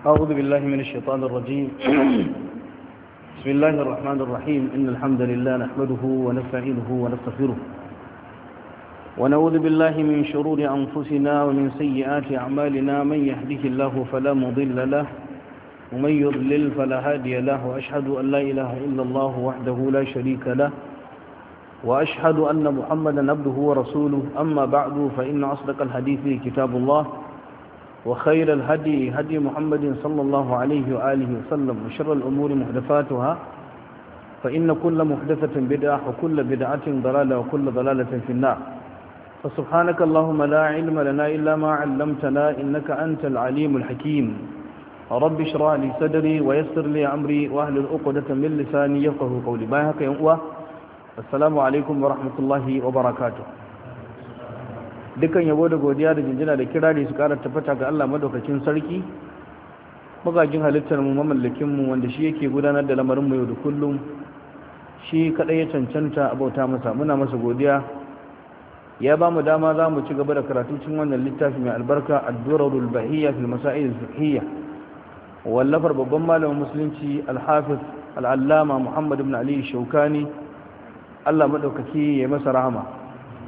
أعوذ بالله من الشيطان الرجيم. بسم الله الرحمن الرحيم. إن الحمد لله نحمده ونستعينه ونستغفره ونعوذ بالله من شرور أنفسنا ومن سيئات أعمالنا. من يهده الله فلا مضل له ومن يضلل فلا هادي له، وأشهد أن لا إله إلا الله وحده لا شريك له، وأشهد أن محمدا عبده ورسوله. أما بعد، فإن أصدق الحديث كتاب الله، وخير الهدي هدي محمد صلى الله عليه وآله وسلم، وشر الأمور محدثاتها، فإن كل محدثة بدعة وكل بدعة ضلالة وكل ضلالة في النار. فسبحانك اللهم لا علم لنا إلا ما علمتنا، إنك أنت العليم الحكيم. رب اشرح لي صدري ويسر لي أمري واحلل عقدة من لساني يفقهوا قولي. باهك يا أخوة، السلام عليكم ورحمة الله وبركاته. dukan yabo da godiya da jinjina da kirari su kara tabbata ga Allah madaukakin sarki, magajin halittar mu, mamallakin mu, wanda shi yake gudanar da lamarin mu yau da kullum. Shi kadai ya cancanta abauta masa, muna masa godiya. Ya ba mu dama za mu ci gaba da karatu cikin wannan littafi mai albarka, ad-durarul bahiyya fil masail al-fiqhiyya, wallafar babban malamin musulunci al-hafiz al-allama Muhammad ibn Ali Shawkani, Allah madaukaki ya masa rahama.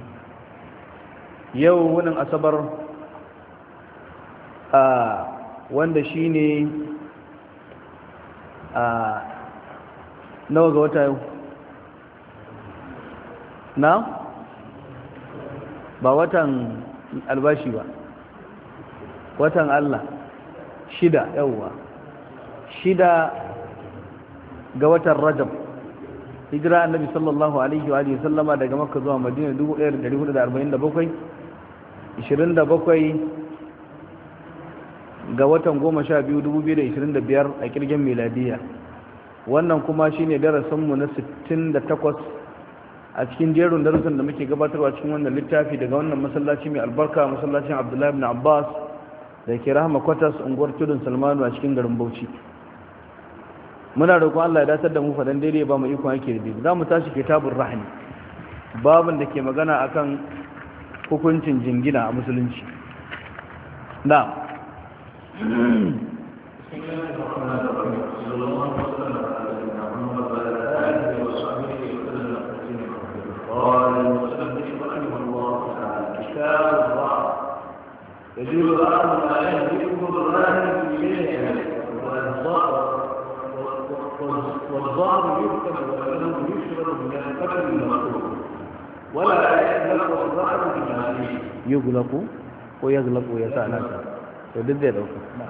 Yau wannan asabar wanda shi ne nawa ga wata yau na ba watan albashi ba, watan Allah, 6 yauwa 6 ga watan Rajab, hijira annabi sallallahu alaihi wa sallama daga Makka zuwa Madina 1447, 27 ga watan 12 2025 a kirgin miladiya. Wannan kuma shine darasinmu na 68 a cikin jerin darussan da muke gabatarwa cikin wannan littafi daga wannan masallaci mai albarka, masallacin Abdullahi ibn Abbas da ke Rahama Kwatas, unguwar Tudun Salmanu a cikin garin Bauchi. Muna roƙon Allah ya datar da mu fadan daidai, ba mu ikon yake da. Za mu tashi kitabur rahmi, babin da ke magana akan hukuncin jingina a musulunci. Na يجوز الأمر ما يهدئه الراهن في شيء، والظاهر يكتب وله يشرب من القتل المطلوب، ولا يغلق الظهر بماله. يغلق ويغلق ويسألك ودد ذلك.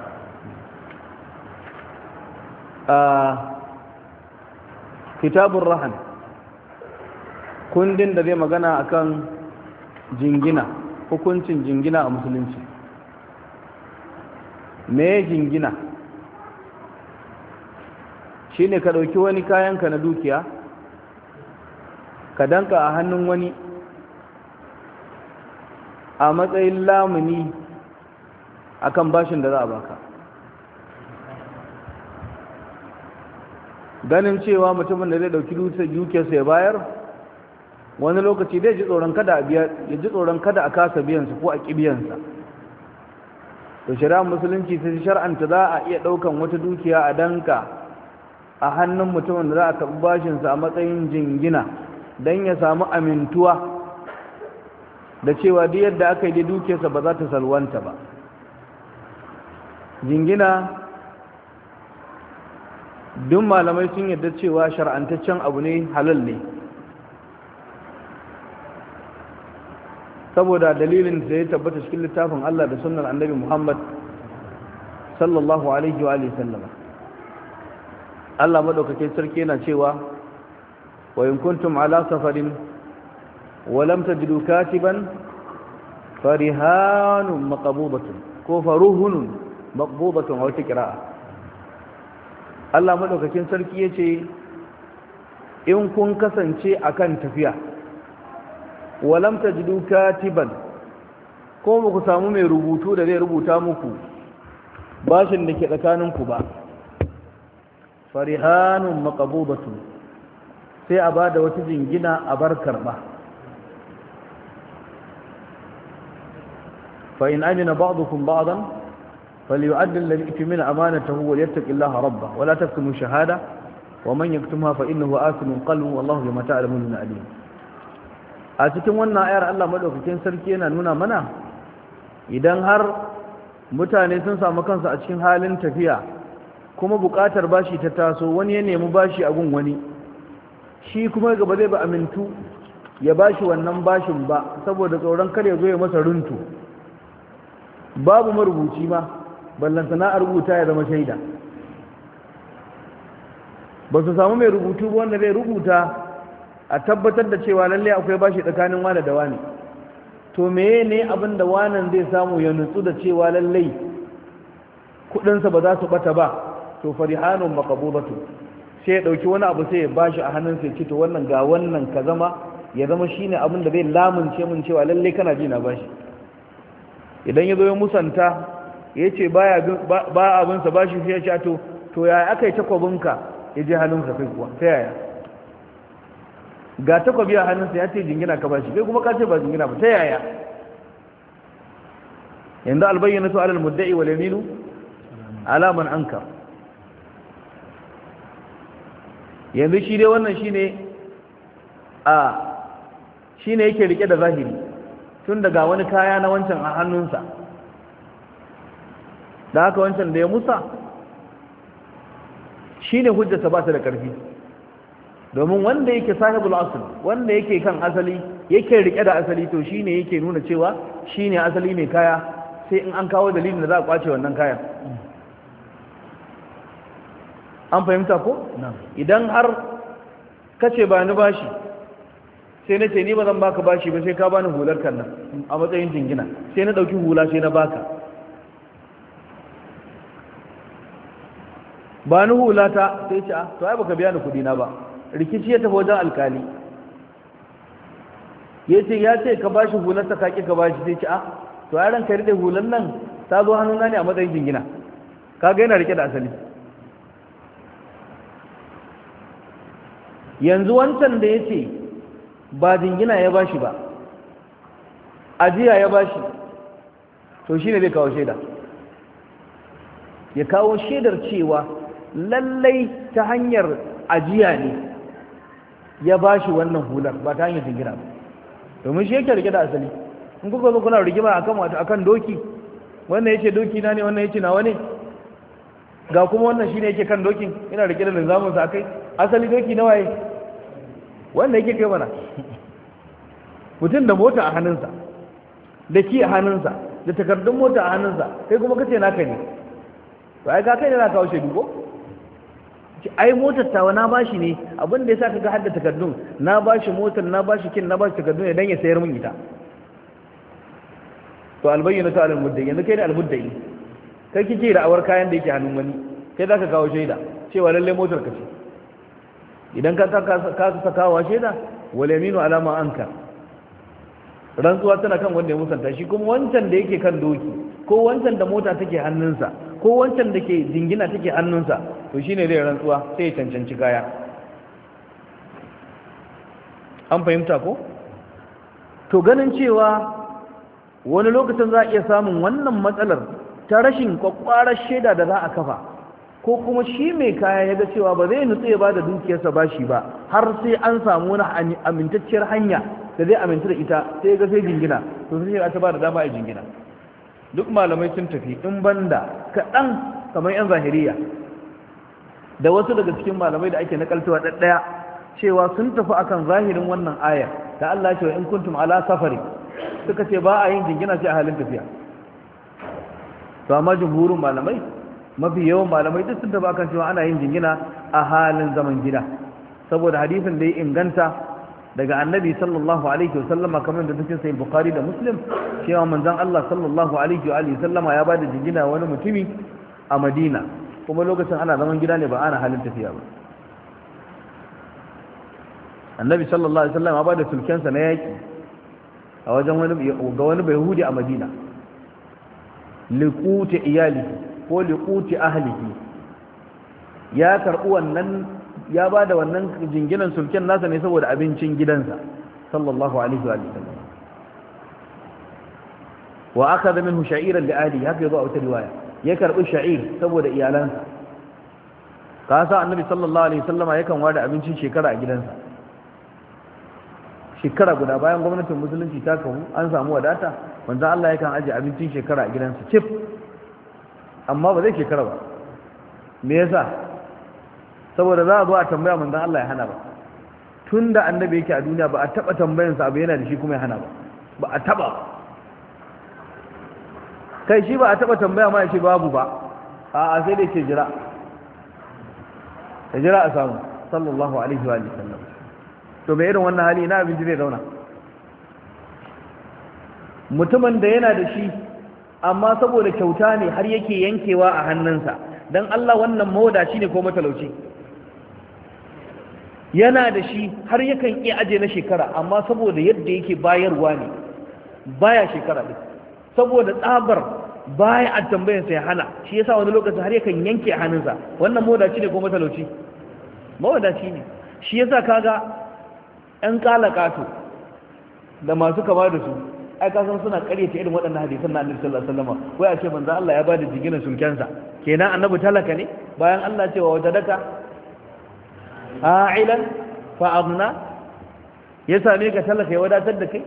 كتاب الرهن kundin da zai magana akan jingina, hukuncin jingina a musulunci. Me jingina? Shine ka dauki wani kayanka na dukiya ka danka a hannun wani a matsayin lamuni akan bashin da za a baka, ganin cewa mutumin da zai dauki dukiyarsa ya bayar wani lokaci zai ji tsoron kada a kasa biyansa ko a kibiyansa. To shari'ar musulunci sai shar'anta za a iya daukan wata dukiya a danka a hannun mutumin da za a karɓi bashinsa a matsayin jingina, don ya samu amintuwa da cewa duk yadda aka yi da dukiyarsa ba za ta salwanta ba. Jingina duk malamai sun yarda cewa shar'antaccen abu ne, halal ne, saboda dalilin da ya tabbata cikin littafin Allah da sunnar annabi Muhammad sallallahu alaihi wa sallama. Allah madaukakin sarki yana cewa وإن كنتم على سفر ولم تجدوا كاتبا فرهان مقبوضة كفرهن مقبوضة أو تقراء. Allah madaukakin sarki yace in kun kasance akan tafiya walam tajidu katiban, ko ba ku samu mai rubutu da zai rubuta muku bashin da ke tsakaninku ba, farihanun maqbudatun, sai a bada wata jingina a bar karba. fa in amina ba'dukum ba'dan فليؤدي الذي اؤتمن امانته وليتق الله ربه ولا تكتموا الشهاده ومن يكتمها فانه آثم قلبه والله بما تعملون عليم. a cikin wannan ayar Allah madaukakin sarki yana nuna mana idan har mutane sun samu kansu a cikin halin tafiya kuma buƙatar bashi ta taso, wani ya nemi bashi a gun wani, shi kuma gaba zai ba amintu ya bashi wannan bashin ba saboda tsoron kar ya zo ya masa runtu, babu marubuci ma ballantana a rubuta ya zama shaida, ba su samu mai rubutu ba wanda zai rubuta a tabbatar da cewa lalle akwai bashi tsakanin wane da wane. To meye ne abin da wanan zai samu ya nutsu da cewa lalle kudinsa ba za su bata ba? To farihanun maqbudatu, sai ya dauki wani abu sai ya bashi a hannunsa ya ce to wannan ga wannan ka zama ya zama shine abin da zai lamunce mun cewa lalle kana ji na bashi. Idan ya zo ya musanta ya ce ba abinsa bashi sai ya ce to yaya aka yi takwabinka ya je hannunsa kai kuwa ta yaya ga takwabi a hannunsa ya ce jingina ka bashi kai kuma ka ce ba jingina ba ta yaya? yanzu albayyana su alal mudda'i wal yaminu ala man ankar. yanzu shi dai wannan shine yake rike da zahiri tun daga wani kaya na wancan a hannunsa, da haka wancan da ya musa shine hujjarsa ba ta da ƙarfi, domin wanda yake sahibul asl, wanda yake kan asali, yake rike da asali, to shine yake nuna cewa shine asali mai kaya, sai in an kawo dalilin da za a kwace wannan kayan. An fahimta ko? Idan har kace ba ni bashi sai na ce ni ba zan baka bashi ba sai ka bani hular kan nan a matsayin jingina, sai na dauki hula sai na baka, ba ni hula ta sai ce to ai baka biya ni kudi na ba. Rikici ya tafi wajen alkali, ya ce ka bashi hular ta kaki ka bashi, sai ce to ai ranka rike hular nan ta zo hannuna ne a matsayin jingina, kaga yana rike da asali. Yanzu wancan da ya ce ba jingina ya bashi ba, ajiya ya bashi, to shi ne zai kawo shaida, ya kawo shaidar cewa lallai ta hanyar ajiya ne ya bashi wannan hular ba ta hanyar jingina ba, domin shi yake rike da asali. In kuka zo kuna rigima akan doki, wannan yace doki na ne, wannan yace nawa ne, ga kuma wannan shine yake kan dokin ina rike da linzamin sa akai, asali doki nawa waye? Wanda yake kai mana. Mutum da mota a hannunsa, da ki a hannunsa, da takardun mota a hannunsa, kai kuma kace naka ne, to ai ka kai ne na kawo shaidu ko? Ai motar tawa na bashi ne, abin da yasa kaga hadda takardun, na bashi motar, na bashi kin, na bashi takardun dan ya sayar min ita. To albayyinatu alal muddai, yanzu kai ne almuddai, kai kike da awar kayan da yake hannun wani, kai zaka kawo shaida cewa lalle motar ka ce. Idan ka kawo shaida, wal yaminu ala ma anka, rantsuwa tana kan wanda ya musanta shi, kuma wancan da yake kan doki, ko wancan da mota take hannunsa, ko wancan da ke jingina take hannunsa, to shine zai rantsuwa sai ya cancanci kaya. An fahimta ko? To ganin cewa wani lokacin za a iya samun wannan matsalar ta rashin kwakwarar shaida da za a kafa, ko kuma shi mai kaya ya ga cewa ba zai nutse ya ba da dukiyarsa bashi ba har sai an samu wani amintacciyar hanya da zai aminta da ita, sai ya ga sai jingina, to sai ta ba da dama a jingina. Duk malamai sun tafi in banda kaɗan kamar 'yan zahiriya da wasu daga cikin malamai da ake nakaltawa ɗaɗɗaya cewa sun tafi akan zahirin wannan ayar da Allah ya ce in kuntum ala safari, suka ce ba a yin jingina sai a halin tafiya. To amma jumhurin malamai, mafi yawan malamai duk sun tafi akan cewa ana yin jingina a halin zaman gida, saboda hadisin da ya inganta daga annabi sallallahu alaihi wasallama kamar da cikin sahih bukhari da muslim cewa manzon Allah sallallahu alaihi wa sallama ya bada jingina wani mutumi a Madina, kuma lokacin ana zaman gida ne ba ana halin tafiya ba. Annabi sallallahu alaihi wasallam ya bada sulkensa na yaki a wajen wani bayhudi a Madina, liquti iyalihi ko liquti ahlihi, ya karɓi wannan, ya ba da wannan jinginan sulken nasa ne saboda abincin gidansa sallallahu alaihi wa sallam. Wa akhadha minhu sha'iran li ahli, haka yazo a wata riwaya, ya karbi sha'ir saboda iyalansa. Ka sa annabi sallallahu alaihi wasallama yakan ware abincin shekara a gidansa, shekara guda bayan gwamnatin musulunci ta kawo an samu wadata, manzon Allah yakan aje abincin shekara a gidansa cif, amma ba zai shekara ba. Me yasa? saboda za a zo a tambaya manzon Allah ya hana ba. Tunda annabi yake a duniya ba a taba tambayansa abu yana da shi kuma ya hana ba a taba. Kai shi ba a taba tambaya ma ya ce babu ba, a sai dai ce jira a samu, sallallahu alaihi wa sallam. To mai irin wannan hali ina abinci zai zauna? Mutumin da yana da shi amma saboda kyauta ne har yake yankewa a hannunsa, dan Allah wannan mawadaci ne ko matalauci? Yana da shi har yakan iya aje na shekara, amma saboda yadda yake bayarwa ne baya shekara din, saboda tsabar baya a tambayarsa ya hana, shi yasa wani lokacin har yakan yanke a hannunsa. Wannan mawadaci ne ko matalauci? Mawadaci ne. Shi yasa kaga ƴan kalakato da masu kama da su, ai ka san suna ƙaryata irin waɗannan hadisan na Annabi sallallahu alaihi wasallam. Wai a ce manzo Allah ya bada jigina sulkensa, kenan Annabi talaka ne bayan Allah cewa wajadaka a'ilan fa aghna, ya same ka talaka ya wadatar da kai.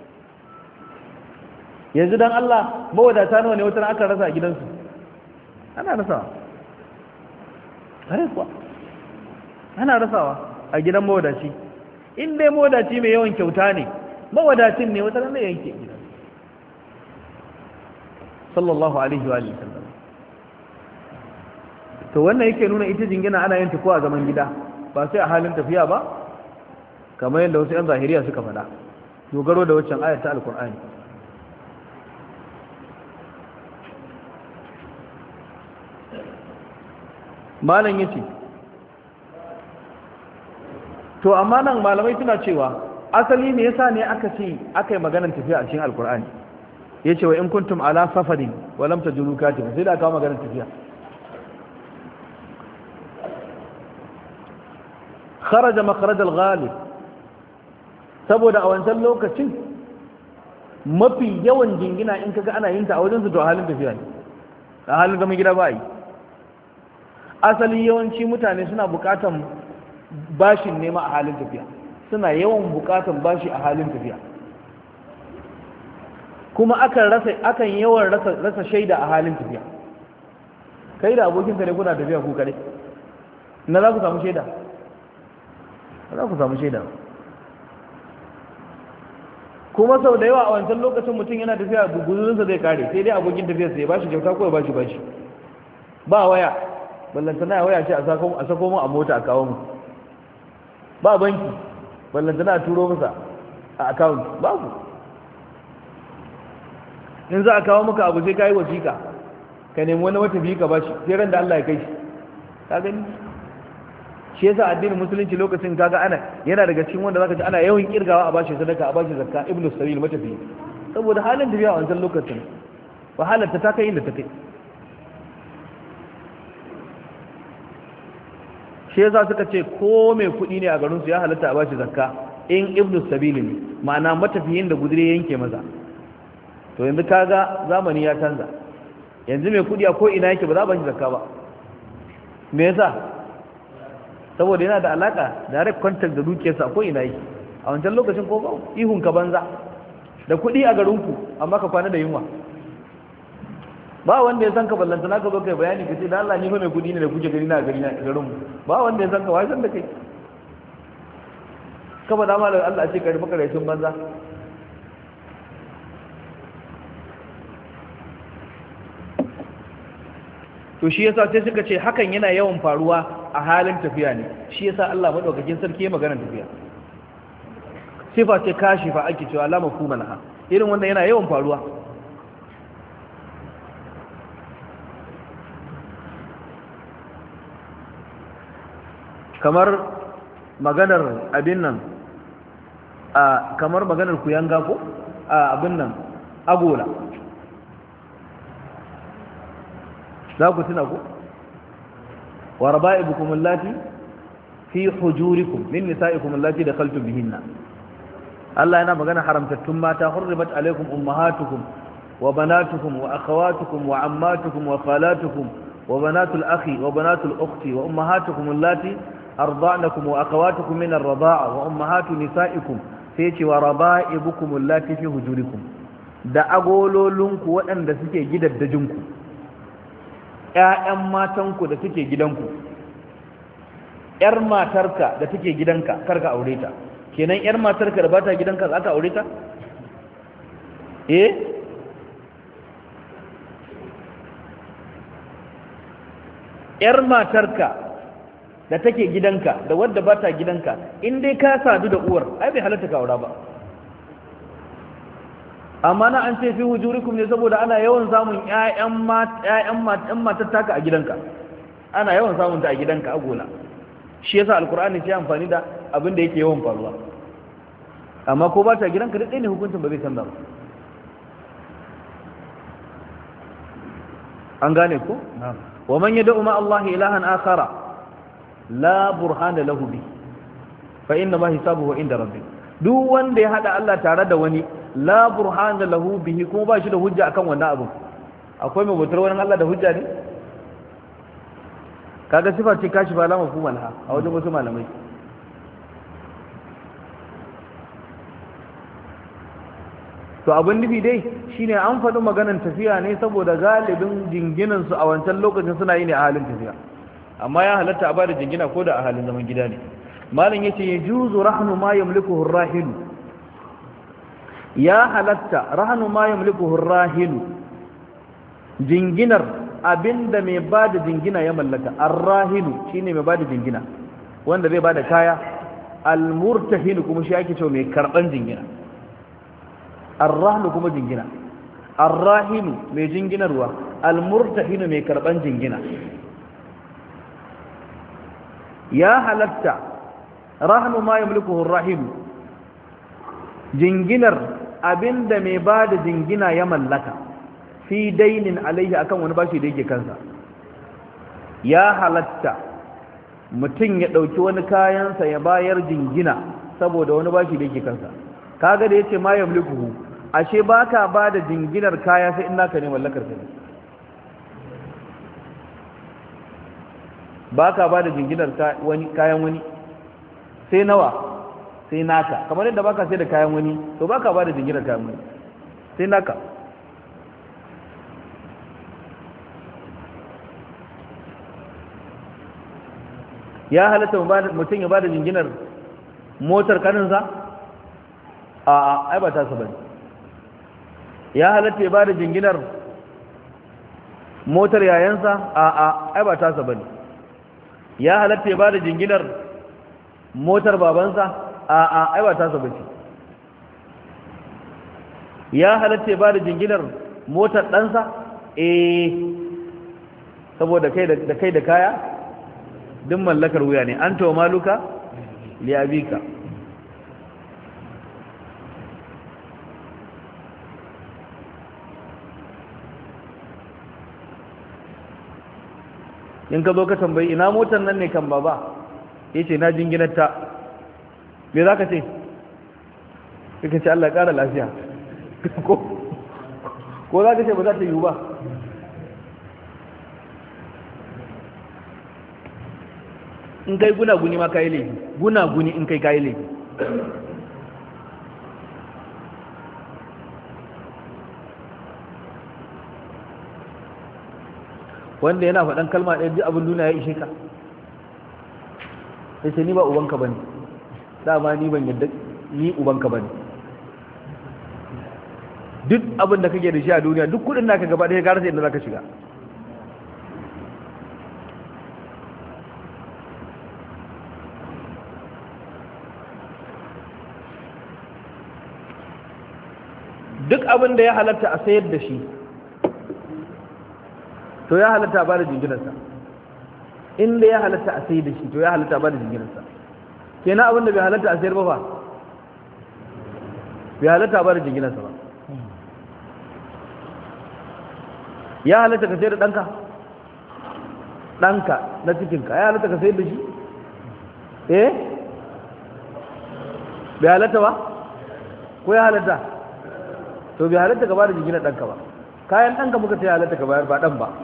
Yanzu dan Allah mawadata nawa ne wata aka rasa a gidansu? Ana rasawa, kuwa ana rasawa a gidan mawadaci. In dai mawadaci mai yawan kyauta ne, mawadacin ne wata ranar yanke gidan. Sallallahu alaihi wa sallam. To wannan yake nuna ita jingina ana yin ta ko a zaman gida, ba sai a halin tafiya ba, kamar yadda wasu 'yan zahiriya suka faɗa, dogaro da waccan ayat ta alkur'ani. Malam yace, to amma nan malamai suna cewa asali me yasa ne aka yi maganar tafiya a cikin alkur'ani? Yace wa in kuntum ala safarin wa lam tajulu katiba, sai da aka kawo maganar tafiya. kharaja makharaj al-ghalib, saboda a wancan lokacin mafi yawan jingina in kaga ana yin ta a wajen su to a halin tafiya ne, a halin zaman gida ba yi. Asali yawanci mutane suna bukatan bashin nema a halin tafiya, suna yawan bukatan bashi a halin tafiya, kuma akan yawan rasa shaida a halin tafiya. Kai da abokinka ne kuna tafiya ku kare, na za ku samu shaida? za ku samu shaida. Kuma sau da yawa a wancan lokacin mutum yana tafiya guzurinsa zai kare, sai dai abokin tafiyarsa ya bashi kyauta ko ya bashi ba waya, ballantana ya waya ce a sako mu a mota a kawo mu, ba banki ballantana a turo masa a account, babu. In za a kawo maka abu sai ka yi wasiƙa ka nemi wani matafiyi ka bashi sai ran da Allah ya kai shi. Ka gani? Shi yasa addinin musulunci lokacin kaga ana yana daga cikin wanda zaka ji ana yawan kirgawa a bashi sadaka, a bashi zakka, ibnu sabil matafiyi, saboda halin tafiya a wancan lokacin wahalar ta kai inda ta kai. Shi yasa suka ce ko mai kuɗi ne a garin su ya halatta a bashi zakka in ibnu sabil ne, ma'ana matafiyin da gudure yanke masa. To yanzu kaga zamani ya canza, yanzu mai kuɗi a ko ina yake ba za a bashi zakka ba. Me yasa? Saboda yana da alaka direct contact da dukiyarsa ko ina yake. A wancan lokacin ko ba ihun ka banza da kuɗi a garinku amma ka kwana da yunwa, ba wanda ya san ka ballanta naka zo kai bayani ka ce da Allah ni fa mai kuɗi ne da kuke gani na garin mu, ba wanda ya san ka, wai san da kai ka faɗa ma da Allah ce ka rufe karaicin banza. To shi yasa sai suka ce hakan yana yawan faruwa a halin tafiya ne, shi yasa Allah madaukakin sarki ya magana tafiya. Sifa ce kashifa ake cewa la mafhuma laha, irin wannan yana yawan faruwa. Kamar maganar abin nan kamar maganar kuyanga ko abin nan agola, za ku tuna ku? Wa raba'ibukum allati fi hujurikum min nisa'ikum allati dakhaltum bihinna. Allah yana magana haramtattun mata, hurrimat alaykum ummahatukum wa banatukum wa akhawatukum wa ammatukum wa khalatukum wa banatul akhi wa banatul ukhti wa ummahatukum allati arda'nakum wa akhawatukum min ar-rida'a wa ummahatu nisa'ikum sai ce wa raba'ibukum allati fi hujurikum da agololinku waɗanda suke gidaddajinku ƴaƴan matanku da suke gidanku ƴar matarka da take gidanka karka aure ta kenan ƴar matarka da bata gidanka za ka aure ta ƴar matarka da take gidanka da wadda bata gidanka in dai ka sadu da uwar ai bai halatta ka aura ba amma na an ce fi hujurikum ne saboda ana yawan samun ƴaƴan matar taka a gidanka ana yawan samun ta a gidanka a gona shi yasa alkur'ani sai amfani da abin da yake yawan faruwa amma ko ba ta gidanka da ɗaya ne hukuncin ba zai canza ba an gane ko wa man yad'u ma Allah ilahan akhara la burhana lahu bi fa inna ma hisabuhu inda rabbih duk wanda ya hada Allah tare da wani la burhana lahu bihi kuma ba shi da hujja akan wannan abu akwai mai bautar wani Allah da hujja ne kaga sifa ce kashi ba lama kuma laha a wajen wasu malamai to abin nufi dai shine an faɗi maganan tafiya ne saboda galibin jinginan su a wancan lokacin suna yi ne a halin tafiya amma ya halatta a bada jingina ko da a halin zaman gida ne malam yace yajuzu rahnu ma yamlikuhu ar-rahil ya halatta rahnu ma yamlikuhu ar-rahil jinginar abinda mai bada jingina ya mallaka ar-rahilu shine mai bada jingina wanda zai bada kaya al-murtahin kuma shi ake cewa mai karban jingina ar-rahlu kuma jingina ar-rahilu mai jinginarwa al-murtahin mai karban jingina ya halatta rahnu ma yamlikuhu ar-rahilu jinginar abinda mai bada jingina ya mallaka fi dainin alaihi akan wani bashi da yake kansa ya halatta mutum ya dauki wani kayansa ya bayar jingina saboda wani bashi da yake kansa kaga da yace ma yamlikuhu ashe baka bada jinginar kaya sai in naka ne mallakar ka baka bada jinginar kayan wani sai nawa sai naka kamar yadda baka sai da kayan wani to baka bada jinginar kayan wani sai naka ya halatta mutum ya bada jinginar motar kaninsa a ai ba ta su bane ya halatta ya bada jinginar motar yayansa a ai ba ta su bane ya halatta ya bada jinginar motar babansa a ai ba ta su bace ya halatta ya bada jinginar motar ɗansa saboda kai da kaya duk mallakar wuya ne an tawa maluka liyabika in ka zo ka tambayi ina motar nan ne kan baba ya ce na jinginarta me za ka ce ka ce Allah ƙara lafiya ko za ka ce ba za ta yiwu ba in kai guna-guni ma kayi laifi guna-guni in kai kayi laifi wanda yana faɗan kalma ɗaya duk abin duniya ya ishe ka sai ce ni ba ubanka ba ne dama ni ban yadda ni ubanka ba ne duk abin da kake da shi a duniya duk kudin naka gaba ɗaya gara sai inda za ka shiga duk abin da ya halatta a sayar da shi to ya halatta a bada jinginarsa inda ya halatta a sayar da shi to ya halatta a bada jinginarsa kenan abin da bai halatta a sayar ba fa bai halatta a bada jinginarsa ba ya halatta ka sayar da ɗanka na cikinka ya halatta ka sayar da shi bai halatta ba ko ya halatta to bai halatta ka ba da jinginar ɗanka ba. Kayan ɗanka muka ce halatta ka bayar ba ɗan ba.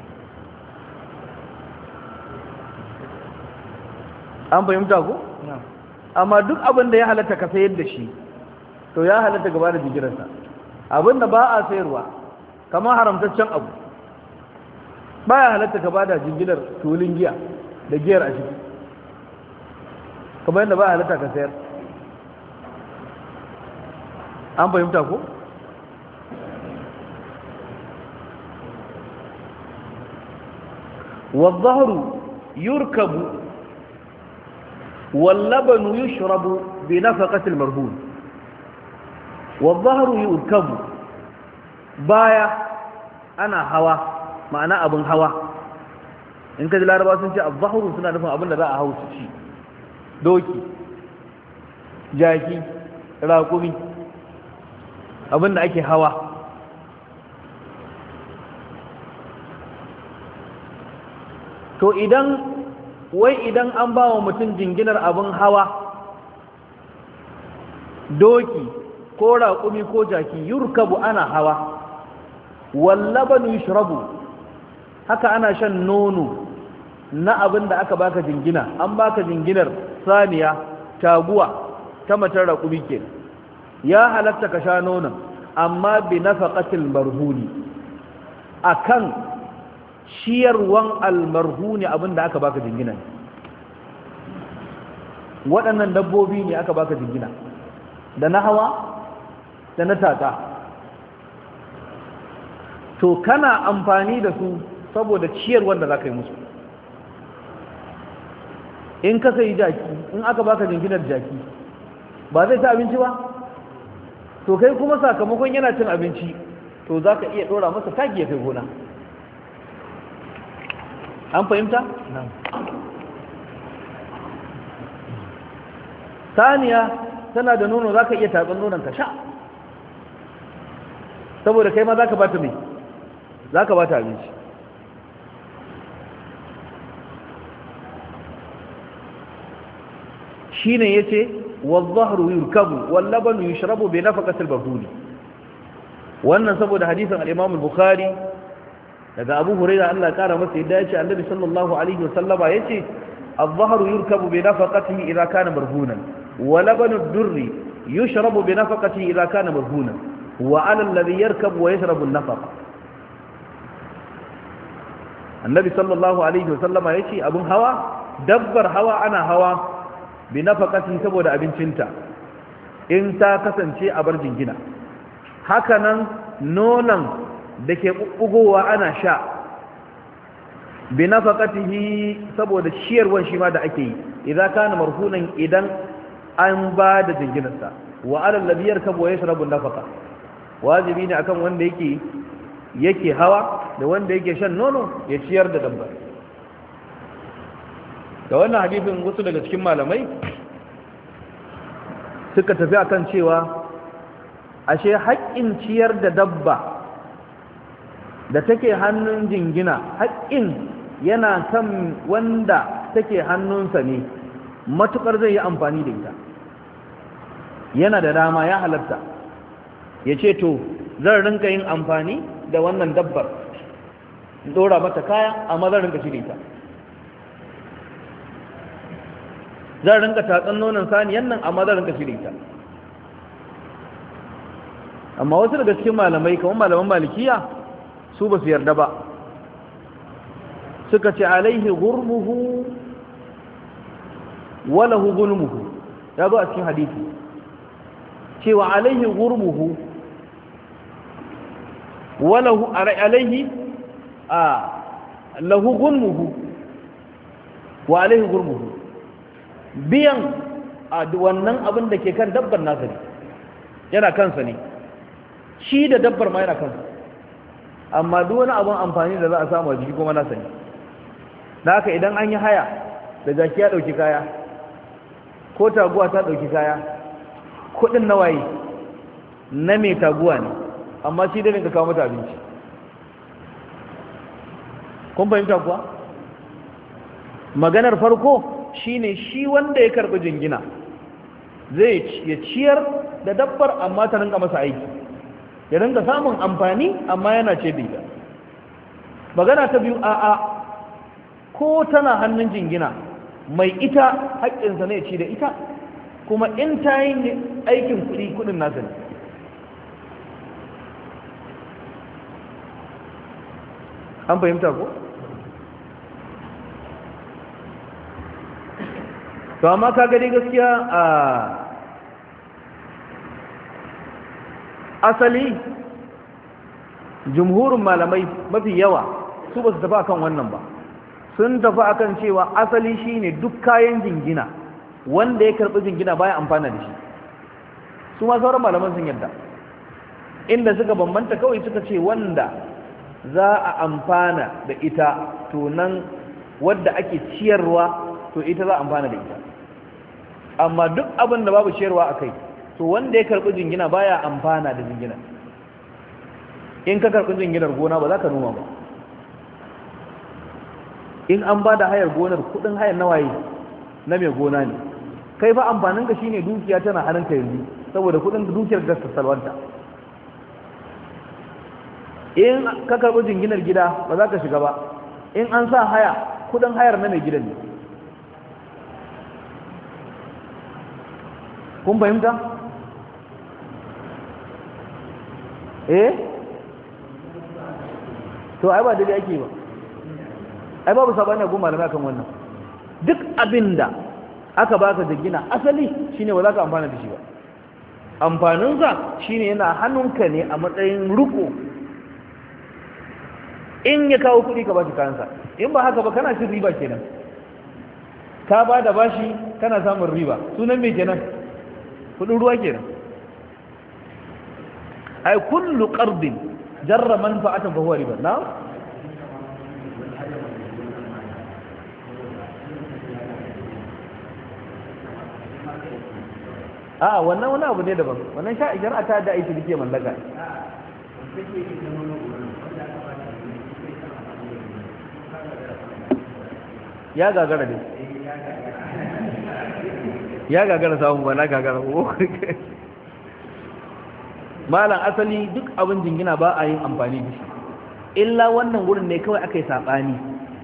An fahimta ko? Amma duk abin da ya halatta ka sayar da shi to ya halatta ka ba da jinginarsa. Abin da ba a sayarwa kamar haramtaccen abu ba ya halatta ka ba da jinginar tulun giya da giyar a ciki, kamar yadda ba ya halatta ka sayar. An fahimta ko? والظهر يركب واللبن يشرب بنفقة المرهون. والظهر يركب بايا أنا هوا معنى أبن هوا. إن كذا العربة سنجي الظهر سنة نفهم أبن لا هوا سشي دوكي جاكي راكوبي أبن أكي هوا. To idan an ba wa mutum jinginar abin hawa doki ko raƙumi ko jaki yurkabu ana hawa, wallabanu yushrabu haka ana shan nono na abin da aka baka jingina. An baka jinginar saniya taguwa ta matar raƙumi ke, ya halatta ka sha nonon amma bi nafaqatil marhuni, akan ciyarwan almarhuni abin da aka baka jingina. Waɗannan dabbobi ne aka baka jingina, da na hawa da na tata, to kana amfani da su saboda ciyarwan da za ka yi musu. In ka sayi jaki, in aka baka jinginar jaki ba zai ci abinci ba, to kai kuma sakamakon yana cin abinci to za ka iya ɗora masa taki ya kai gona. An fahimta? Saniya tana da nono, za ka iya tatsan nonon ka sha, saboda kai ma za ka bata mai, za ka bata abinci. Shi ne ya ce wal-zahru yurkabu wal-labanu yushrabu bi nafaqatil barhuni. Wannan saboda hadisin al-Imam al-Bukhari daga Abu Hurairah Allah ya kara masa yadda yace Annabi sallallahu alaihi wasallama yace al-dhahru yurkabu bi nafaqatihi idha kana marhunan wa labanu ad-durri yushrabu bi nafaqatihi idha kana marhunan wa 'ala alladhi yarkabu wa yashrabu an-nafaqa. Annabi sallallahu alaihi wasallama yace abun hawa, dabbar hawa ana hawa bi nafaqatihi saboda abincinta in ta kasance a bar jingina. Haka nan nonon da ke ɓuɓɓugowa ana sha bi nafaqatihi saboda ciyarwan shi ma da ake yi idan kana marhunan idan an ba da jinginarsa. Wa alal ladhi yarkabu wa yashrabu nafaqa, wajibi ne akan wanda yake hawa da wanda yake shan nono ya ciyar da dabba. Da wannan hadisin wasu daga cikin malamai suka tafi akan cewa ashe haƙƙin ciyar da dabba da take hannun jingina, haƙƙin yana kan wanda take hannunsa ne, matuƙar zai yi amfani da ita. Yana da dama, ya halatta ya ce to zan rinka yin amfani da wannan dabbar, ɗora mata kaya amma zan rinka shirya ta, zan rinka tatsan nonon saniyan nan amma zan rinka shirya ta. Amma wasu daga cikin malamai kamar malaman malikiya su ba su yarda ba, suka ce alaihi gurmuhu walahu gulmuhu. Ya zo a cikin hadisi cewa alaihi gurmuhu walahu alaihi lahu gulmuhu wa alaihi gurmuhu. Biyan wannan abin da ke kan dabbar nasa ne, yana kansa ne, shi da dabbar ma yana kansa, amma duk wani abin amfani da za a samu a jiki kuma nasa ne. Da haka idan an yi haya da jaki ya ɗauki kaya ko taguwa ta ɗauki kaya, kuɗin na waye? Na mai taguwa ne, amma shi dai ne ka kawo mata abinci. kun fahimta kuwa? Maganar farko shine shi wanda ya karɓi jingina zai ya ciyar da dabbar amma ta rinka masa aiki. ya rinka samun amfani amma yana ce da ita. Magana ta biyu, a'a, ko tana hannun jingina mai ita haƙƙinsa ne ci da ita, kuma in ta yi aikin kuɗi kuɗin nasa ne. An fahimta ko? To amma ka gani gaskiya a asali jumhurin malamai mafi yawa su ba su tafi akan wannan ba, sun tafi akan cewa asali shine duk kayan jingina wanda ya karbi jingina baya amfana da shi. Su ma sauran malaman sun yadda, inda suka bambanta kawai suka ce wanda za a amfana da ita to nan wadda ake ciyarwa to ita za a amfana da ita, amma duk abin da babu ciyarwa a kai to wanda ya karbi jingina baya amfana da jingina. In ka karbi jinginar gona ba za ka noma ba, in an ba da hayar gonar kudin hayar nawaye na mai gona ne, kai fa amfanin ka shine dukiya tana hannunka yanzu saboda kudin dukiyar gasta salwanta. In ka karbi jinginar gida ba za ka shiga ba, in an sa haya kudin hayar na mai gidan ne. kun fahimta? To ai ba daidai ake ba, ai babu sabani goma malamai kan wannan. Duk abinda aka baka jingina asali shine ba za ka amfana da shi ba, amfaninsa shine yana hannunka ne a matsayin riko. In ya kawo kuɗi ka ba shi kayansa, in ba haka ba kana cin riba kenan, ka ba da bashi kana samun riba, sunan me kenan? Kudin ruwa kenan. Ai kullu qardin jarra manfa'atan fa huwa riba. Na wannan wani abu ne daban, wannan shari'a ta da aiki dake mallaka. Ya gagara ne, ya gagara samun ba na gagara ko malam asali duk abin jingina ba a yin amfani da shi, illa wannan wurin ne kawai aka yi saɓani.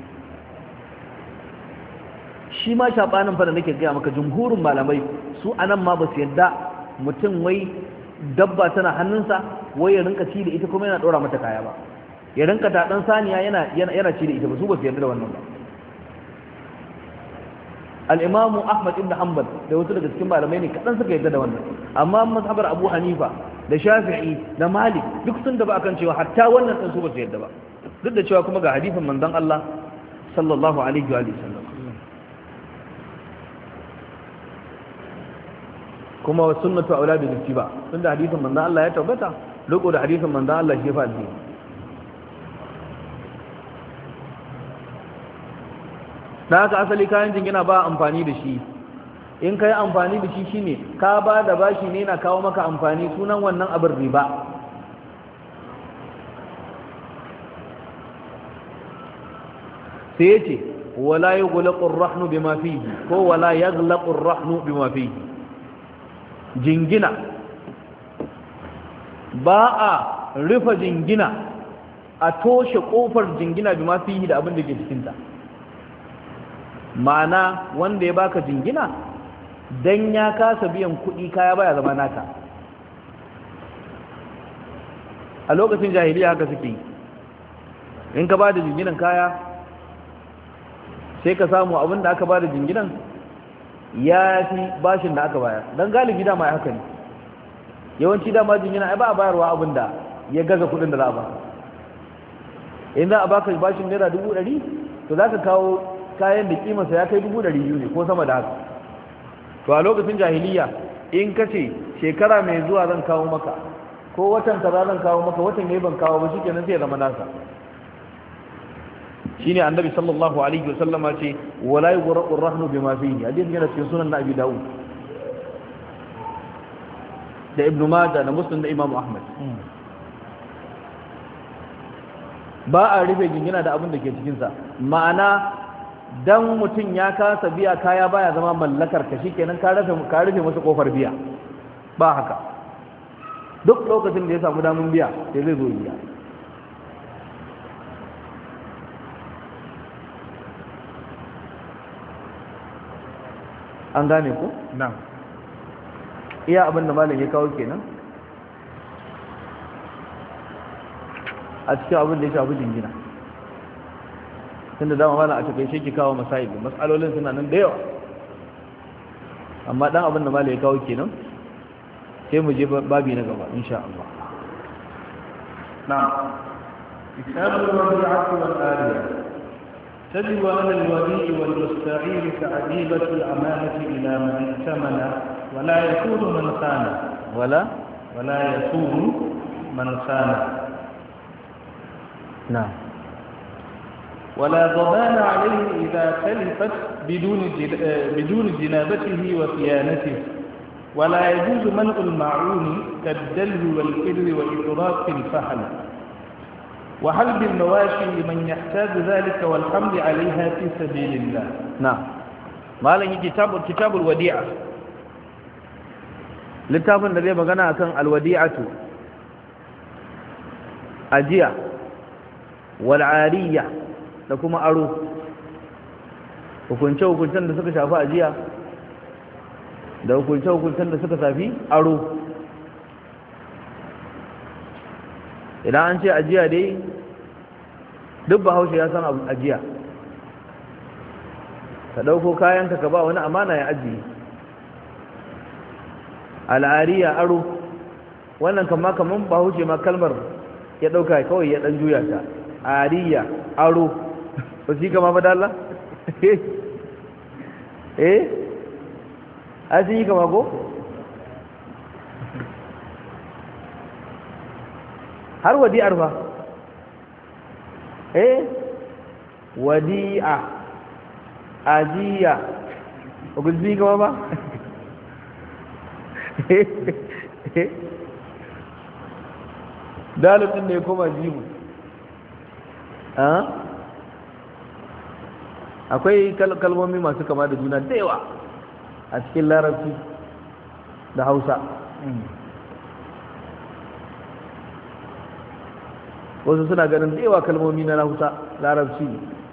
Shi ma saɓanin fa da nake gaya maka jumhurin malamai su anan ma ba su yadda mutum wai dabba tana hannunsa wai ya rinka ci da ita kuma yana ɗora mata kaya ba, ya rinka taɗan saniya yana ci da ita ba, su ba su yadda da wannan ba. Al'imamu Ahmad ibn Hanbal da wasu daga cikin malamai ne kaɗan suka yadda da wannan, amma mazhabar Abu Hanifa da Shafi'i da Malik duk sun daba akan cewa hatta wannan ɗin su ba su yadda ba, duk da cewa kuma ga hadisin manzon Allah sallallahu alaihi wa sallam. Kuma sunnatu aula bi ittiba, tunda hadisin manzon Allah ya tabbata, riko da hadisin manzon Allah shi fa addini. Da haka asali kayan jingina ba amfani da shi, in ka yi amfani da shi shine ka ba da bashi ne na kawo maka amfani, sunan wannan abin riba. Sai yace wala yughlaqu ar-rahnu bima fihi ko wala yaghlaqu ar-rahnu bima fihi. Jingina ba a rufe jingina a toshe kofar jingina bima fihi da abin da ke cikin ta. Ma'ana wanda ya baka jingina dan ya kasa biyan kuɗi kaya baya zama naka. A lokacin jahiliya haka suke, in ka ba da jinginan kaya sai ka samu abin da aka ba da jinginan ya fi bashin da aka bayar, don galibi dama ya haka ne. Yawanci dama jingina ai ba a bayarwa abin da ya gaza kuɗin da za a ba. In za a baka bashin naira 100,000 to za ka kawo kayan da kimarsa ya kai 200,000 ne ko sama da haka. To a lokacin jahiliya in ka ce shekara mai zuwa zan kawo maka, ko watan kaza zan kawo maka, watan yayi ban kawo ba, shikenan sai ya zama nasa. Shine annabi sallallahu alaihi wasallam ya ce wala yughraqu ar-rahnu bima fihi, hadisi yana cikin sunan Abi Dawud da Ibn Majah da Muslim da Imam Ahmad. Ba a rufe jingina da abin da ke cikin sa, ma'ana dan mutum ya kasa biya kaya baya zama mallakar ka, shikenan ka rufe masa kofar biya, ba haka. duk lokacin da ya samu damun biya sai zai zo biya. an gane ku? na'am. iya abin da malam ya kawo kenan a cikin abin da ya shafi jingina, tun da dama malam a cikin shi ke kawo masail matsalolin suna nan da yawa, amma dan abin da malam ya kawo kenan sai mu je babi na gaba insha Allah. نعم. كتاب الوديعة والآلية. تجب على الوديع والمستعير تعذيبة الأمانة إلى من ائتمن ولا يكون من خان ولا يكون من خان. نعم. ولا ضمان عليه إذا تلفت بدون جنابته وصيانته. ولا يجوز منع المعون كالدلو والكر وإطراق الفحل وحلب المواشي لمن يحتاج ذلك والحمل عليها في سبيل الله. نعم. ما لن كتاب الوديعة littafin da zai magana akan alwadi'atu, ajiya, wal'ariya da kuma aro, hukunce-hukuncen da suka shafi ajiya da hukunce-hukuncen da suka shafi aro. Idan an ce ajiya dai duk bahaushe ya san ajiya, ka ɗauko kayanka ka ba wani amana ya ajiye. al'ariya aro, wannan kaman bahaushe ma kalmar ya ɗauka kawai ya ɗan juya ta. ariya aro ba su yi kama ba da Allah? a sun yi kama ko? har wadi'ar fa wadi'a ajiya ba ku yi kama ba? dalilin ne kuma jimu akwai kalmomi masu kama da juna da yawa a cikin larabci da hausa. wasu suna ganin da yawa kalmomi na hausa larabci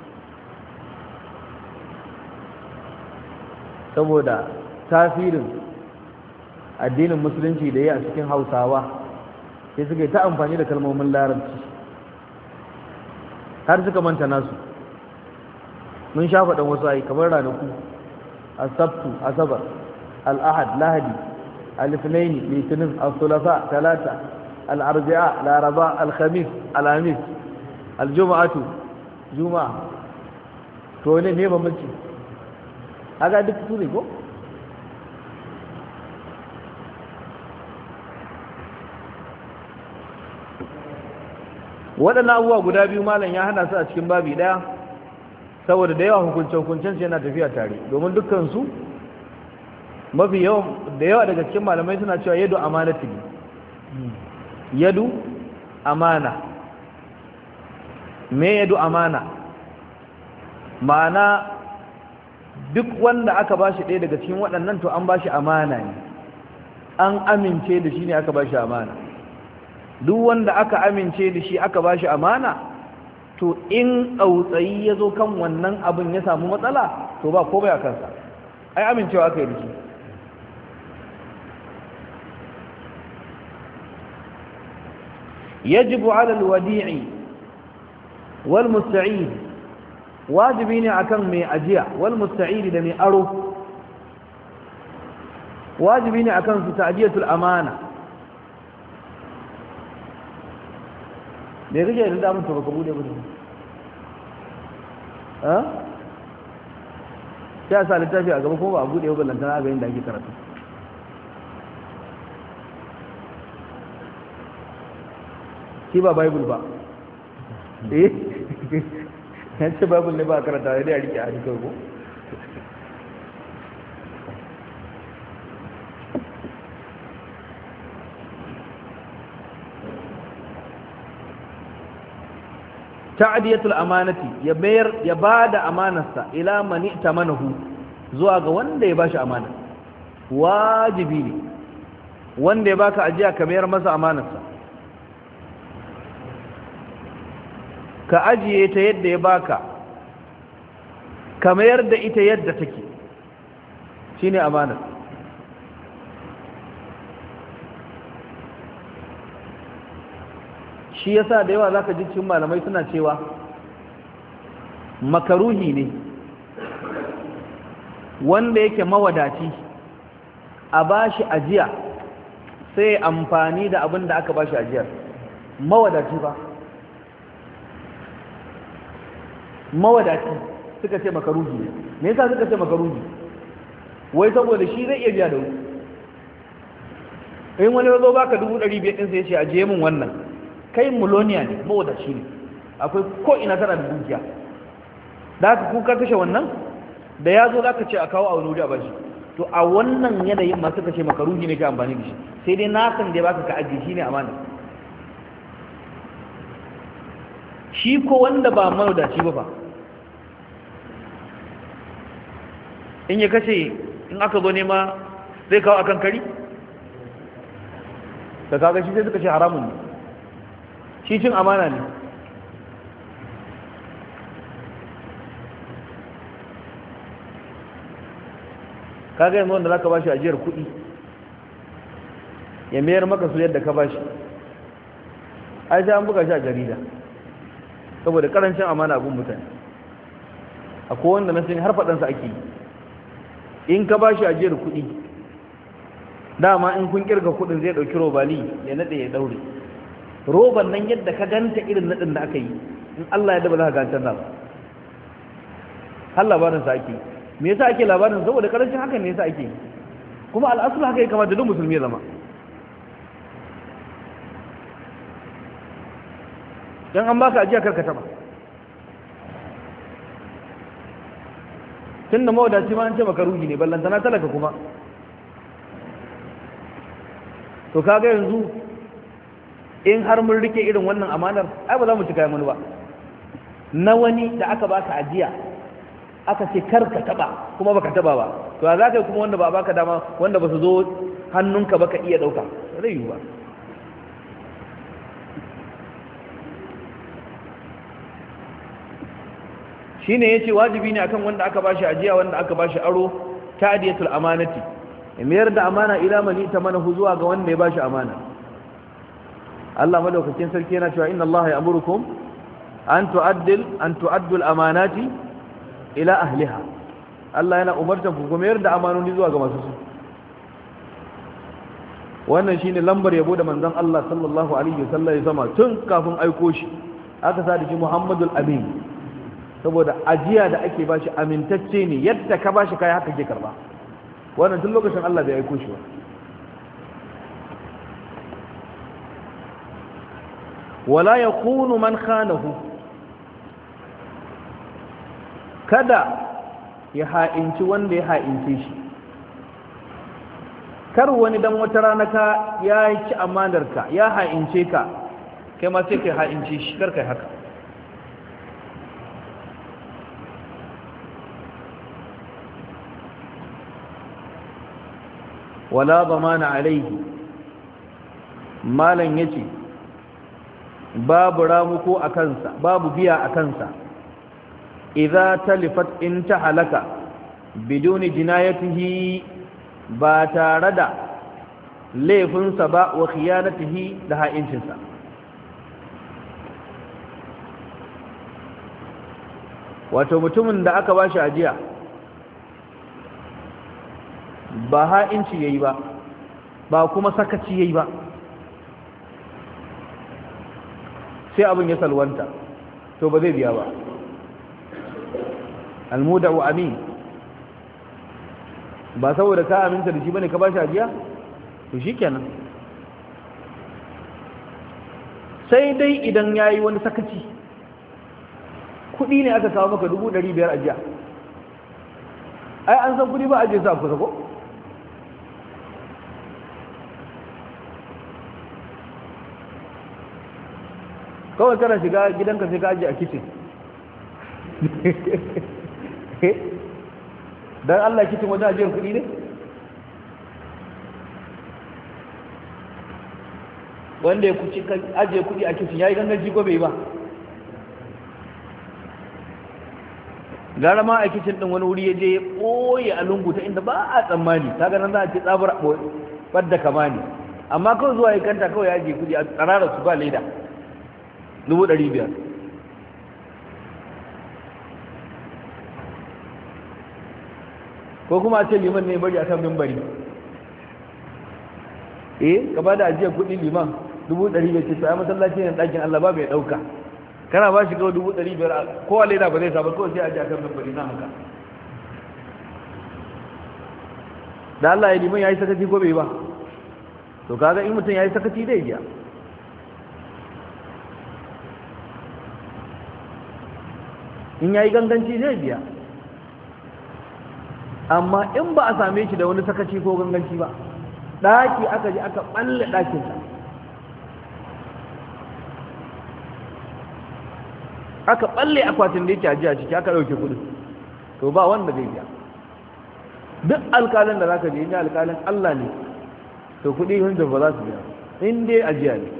saboda tasirin addinin musulunci da ya a cikin hausawa sai suka yi ta amfani da kalmomin larabci har suka manta nasu. mun sha faɗin wasu ayi kamar ranaku asabtu asabar al'ahad lahadi alifnaini litinin al-sulasa talata al-arbi'a laraba al-khamis alhamis al-juma'atu juma'a. to ne ba mace aga duk su ne ko? waɗannan abubuwa guda biyu malam ya hana su a cikin babi ɗaya saboda da yawa hukunce-hukuncen yana tafiya tare, domin dukkansu mafi yawa daga cikin malamai suna cewa yadu amanati ne. yadu amana, me yadu amana? ma'ana duk wanda aka bashi ɗaya daga cikin waɗannan to an bashi amana ne, an amince da shi ne aka bashi amana. duk wanda aka amince da shi aka bashi amana to in tsautsayi ya zo kan wannan abin ya samu matsala to ba komai a kansa, ai amincewa aka yi da shi. yajibu ala alwadi'i wal musta'id, wajibi ne akan mai ajiya wal musta'id da mai aro, wajibi ne akan su ta'diyatul amana. me kake da damun to baka bude ba ya sa littafi a gaba ko ba a bude ba lantana ga inda ake karatu. shi ba bible ba ya ce bible ne ba a karanta da ya rike a rike ko ta'diyatul amanati ya bada amanarsa ila man i'tamanahu zuwa ga wanda ya bashi amana, wajibi ne wanda ya baka ajiya ka mayar masa amanarsa, ka ajiye ta yadda ya baka, ka mayar da ita yadda take, shine amanar. shi yasa da yawa zaka ji cikin malamai suna cewa makaruhi ne wanda yake mawadaci a bashi ajiya sai amfani da abin da aka bashi ajiyar. Mawadaci ba, mawadaci suka ce makaruhi ne. Me yasa suka ce makaruhi? wai saboda shi zai iya biya da wuri. in wani ya zo baka 500 ɗin sai ya ce ajiye min wannan, kai muloniya ne, mawadaci ne, akwai ko ina tana da dukiya, da haka kuka kashe wannan da ya zo za ka ce a kawo a wani wuri a bashi. to a wannan yanayin masu kashe makaruhi ne ka amfani da shi, sai dai nasan da ya baka ka ajiye shi ne amana. shi ko wanda ba mawadaci ba fa, in ya kashe, in aka zo nema zai kawo akan kari da kaga shi sai suka ce haramun ne, shi cin amana ne. kaga yanzu wanda zaka bashi ajiyar kuɗi ya mayar maka su yadda ka bashi, ai sai an buga shi a jarida saboda karancin amana abun mutane. akwai wanda na sani har faɗansa ake yi, in ka bashi ajiyar kuɗi dama in kun kirga kuɗin zai ɗauki robali ya naɗe ya ɗaure roban nan yadda ka ganta irin naɗin da aka yi, in Allah ya daba za ka gantar na ba. har labarinsa ake yi. Me yasa ake labarin? Saboda karancin hakan ne yasa ake, kuma al'asul haka ya kamata duk musulmi ya zama. dan an baka ajiya karka taba, tunda mawadaci ma an ce maka ruhi ne, ballantana talaka kuma. to kaga yanzu in har mun rike irin wannan amanar, ai ba za mu cika mun ba. na wani da aka baka ajiya aka ce karka taba kuma baka taba ba, to za ka yi kuma wanda ba baka dama, wanda ba su zo hannunka baka iya dauka, zai yi ba. shine yace wajibi ne akan wanda aka bashi ajiya, wanda aka bashi aro, ta'diyatul amanati, mayar da amana ila mali tamanahu, zuwa ga wanda ya bashi amana. Allah madaukakin sarki yana cewa inna Allah ya'murukum an tu'addu al-amanati ila ahliha. Allah yana umartan ku mayar da amanoni zuwa ga masu su. wannan shine lambar yabo da manzon Allah sallallahu alaihi wasallam ya zama tun kafin aiko shi, aka sa da shi Muhammadul Amin, saboda ajiya da ake bashi amintacce ne, yadda ka bashi kai haka ke karba. wannan tun lokacin Allah bai aiko shi ba. wala yakunu man khanahu, kada ya ha'inci wanda ya ha'ince shi. kar wani dan wata rana ka ya ci amanarka ya ha'ince ka, kai ma sai kai ha'ince shi, kar kai haka. wala zamana alaihi, malan yace babu ramuko a kansa, babu biya a kansa, idza talifat, in ta halaka, biduni jinayatihi, ba tare da laifinsa ba, wa khiyanatihi, da ha'incinsa. wato mutumin da aka bashi ajiya ba ha'inci yayi ba, ba kuma sakaci yayi ba, sai abin ya salwanta, to ba zai biya ba. almuda'u amin, ba saboda ka aminta da shi bane ka bashi ajiya, to shikenan. sai dai idan yayi wani sakaci, kudi ne aka kawo maka 500 ajiya, ai an san kudi ba ajiye sa kusa ko, kawai kana shiga gidanka sai ka ajiye a kicin. don Allah kicin wajen ajiyar kuɗi ne? wanda ya kuci ajiye kuɗi a kicin ya yi ganganci ko bai ba gara ma a kicin ɗin wani wuri ya je ya ɓoye a lungu ta inda ba a tsammani ta ganin za a ce tsabar ɓadda kama ne amma kawai zuwa ya kanta kawai ya ajiye kuɗi a tsarara su ba leda 500,000 ko kuma a ce liman ne bari a kan mimbari ka ba da ajiyar kuɗi liman 100,000 ce to ya masallaci ne ɗakin Allah ba bai ɗauka kana ba shi kawai 500,000 kowa leda ba zai sabar kawai sai ajiye a kan mimbari na haka da Allah ya liman ya yi sakaci ko bai ba to kaga in mutum ya yi sakaci zai biya in ya yi ganganci zai biya amma in ba a same shi da wani sakaci ko ganganci ba ɗaki aka ji aka ɓalle ɗakinsa aka ɓalle akwatin da yake ajiya ciki aka ɗauke kudin to ba wanda zai biya duk alƙalin da za ka je inda alƙalin Allah ne to kudi hunjar ba za su biya in dai ajiya ne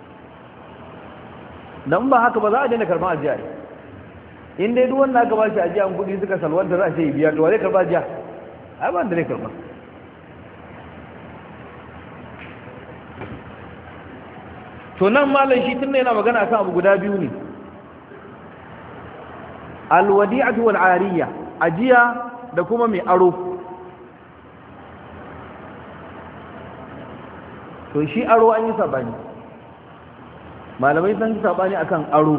don ba haka ba za a daina karɓar ajiya ne in dai duk wanda aka ba shi ajiya an kudi suka salwanta za a ce biya to wa zai karɓa ajiya ai ba da zai karɓa to nan malam shi tun yana magana akan abu guda biyu ne alwadi'atu wal ariya ajiya da kuma mai aro to shi aro an yi sabani malamai sun yi sabani akan aro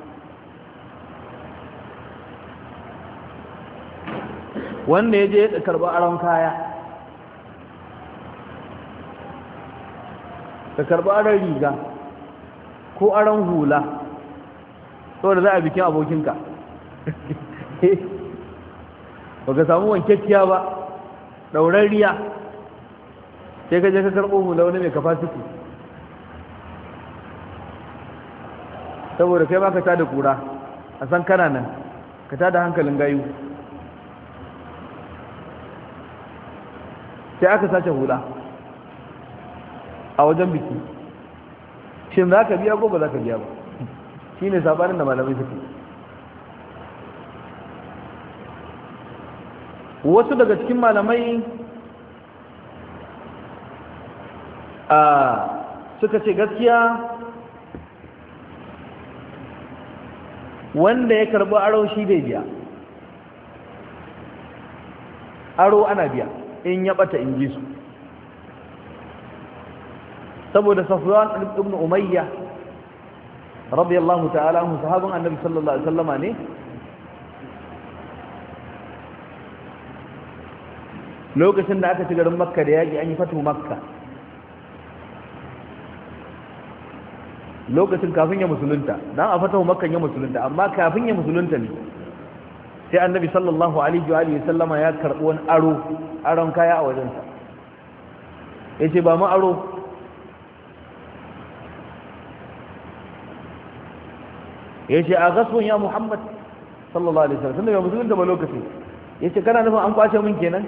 wanda ya je ya karba aron kaya ka karba aron riga ko aron hula saboda za a bikin abokinka ba ka samu wankekkiya ba ɗaurariya sai ka je ka karɓo hula wani mai capacity saboda kai ba ka tada kura a san kana nan ka tada hankalin gayu sai aka sace hula a wajen biki shin za ka biya ko ba za ka biya ba shi ne sabanin da malamai suke wasu daga cikin malamai suka ce gaskiya wanda ya karbi aro shi bai biya aro ana biya in ya bata in ji su saboda Safwan ibn Umayya radiyallahu ta'ala anhu sahabban annabi sallallahu alaihi wasallama ne lokacin da aka ci garin Makka da yaki an yi fatu Makka lokacin kafin ya musulunta dan a fatu Makka ya musulunta amma kafin ya musulunta ne sai annabi sallallahu alaihi wa sallama ya karbi wani aron kaya a wajensa yace ba mu aro yace a gasbun ya Muhammad sallallahu alaihi wasallam tunda ya musulunta ba lokaci yace kana nufin an kwace min kenan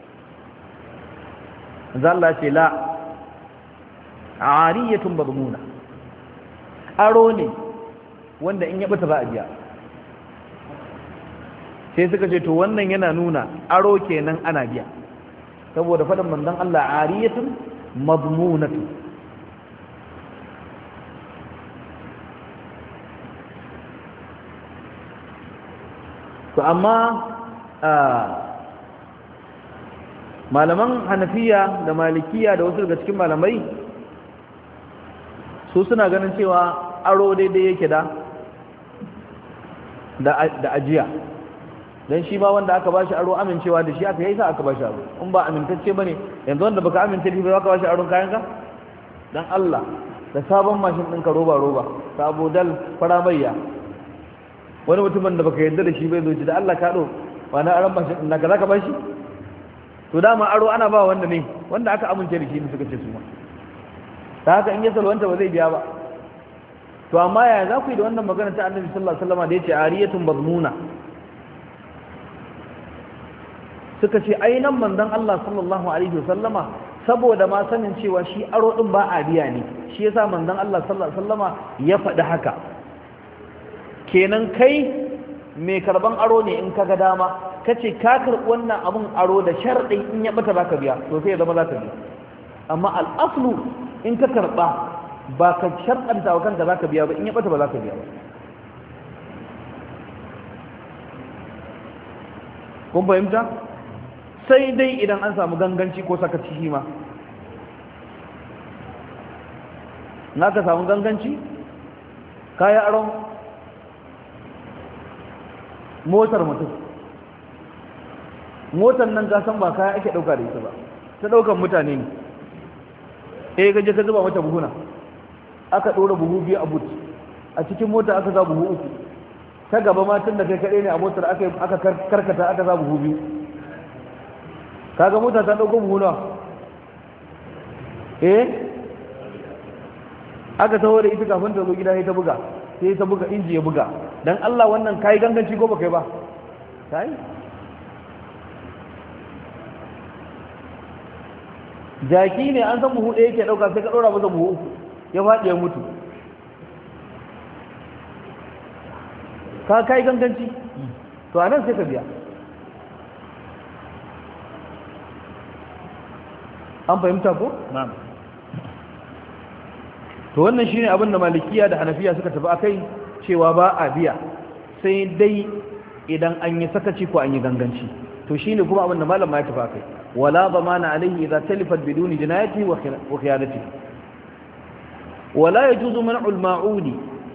manzo Allah ce la ariyatun madmuna aro ne wanda in ya bata ba a biya sai suka ce to wannan yana nuna aro kenan ana biya saboda faɗin manzon Allah ariyatun madmunatu to amma malaman Hanafiya da Malikiya da wasu daga cikin malamai su suna ganin cewa aro daidai yake da ajiya dan shi ma wanda aka bashi aro amincewa da shi aka yi sa aka bashi aro in ba amintacce bane yanzu wanda baka amince da shi ba ka bashi aron kayan ka dan Allah da sabon mashin ɗinka roba sabo dal faramayya wani mutumin da baka yarda da shi bai zo da Allah ka do wani aron mashin ɗin naka zaka bashi to dama aro ana ba wanda ne wanda aka amince da shi ne suka ce su ma ta haka in ya salwanta ba zai biya ba to amma yaya za ku yi da wannan magana ta Annabi sallallahu alaihi wasallam da yace ariyatun mazmuna suka ce ainan manzon Allah sallallahu alaihi wasallama saboda ma sanin cewa shi aro din ba a biya ne, shi yasa manzon Allah sallallahu alaihi wasallama ya faɗi haka. Kenan kai mai karban aro ne in kaga dama kace ka karɓi wannan abun aro da sharɗin in ya bata baka biya, to sai ya zama za ka biya. Amma al'aslu in ka karɓa ba ka sharɗanta wa kanka za ka biya ba, in ya bata ba za ka biya ba. kun fahimta? Sai dai idan an samu ganganci ko sakaci shi ma. Na ka samu ganganci kayan aron motar mutum, motar nan ka san ba kaya ake ɗauka da ita ba, ta ɗaukan mutane ne. Gaje ka zuba mata buhuna, aka ɗora buhu biyu a but, a cikin mota aka za buhu uku, ta gaba matan da kai kaɗai ne a motar aka karkata aka za buhu biyu. Kaga mota ta ɗauko buhu nawa? Aka taho da ita kafin ta zo gida sai ta buga inji ya buga. Dan Allah wannan kai ganganci ko baka yi ba? Kai? Jaki ne an san buhu ɗaya yake ɗauka sai ka ɗora masa buhu uku ya faɗi ya mutu. Ka kai ganganci? To anan sai ka biya. An fahimta ko? na'am. To wannan shine abin da Malikiya da Hanafiya suka tafi akai, cewa ba a biya sai dai idan an yi sakaci ko an yi ganganci. To shine kuma abin da malam ya tafi akai, wala zamana alaihi idza talifat biduni jinayati wa khiyanati. Wala yajuzu man'ul ma'uni,